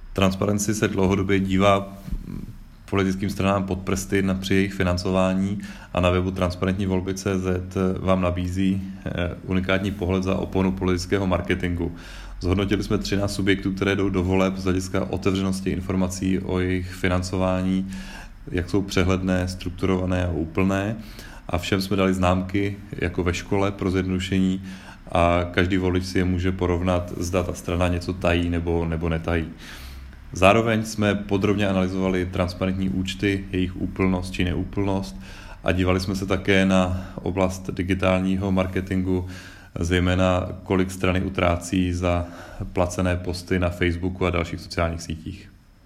Transparency se dlouhodobě dívá politickým stranám pod prsty při jejich financování a na webu Transparentní volby.cz vám nabízí unikátní pohled za oponu politického marketingu. Zhodnotili jsme 13 subjektů, které jdou do voleb z hlediska otevřenosti informací o jejich financování, jak jsou přehledné, strukturované a úplné. A všem jsme dali známky jako ve škole pro zjednodušení a každý volič si je může porovnat, zda ta strana něco tají nebo netají. Zároveň jsme podrobně analyzovali transparentní účty, jejich úplnost či neúplnost a dívali jsme se také na oblast digitálního marketingu, zejména kolik strany utrácí za placené posty na Facebooku a dalších sociálních sítích.